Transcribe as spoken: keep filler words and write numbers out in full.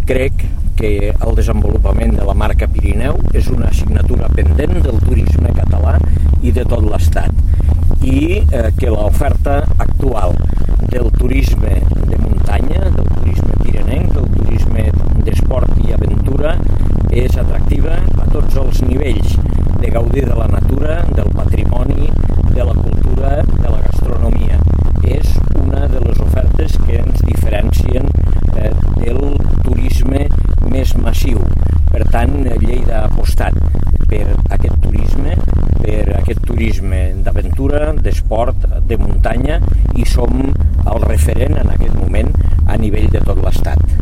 crec que el desenvolupament de la marca Pirineu és una assignatura pendent del turisme català i de tot l'Estat, i eh, que l'oferta actual del turisme de muntanya, del turisme pirenenc, del turisme d'esport i aventura és atractiva a tots els nivells, de gaudir de la natura, del patrimoni, de la cultura, de la gastronomia. És una de les ofertes que ens diferencien eh, del turisme més massiu. Per tant, Lleida ha apostat per aquest turisme, per aquest turisme d'aventura, d'esport, de muntanya, i som el referent en aquest moment a nivell de tot l'Estat.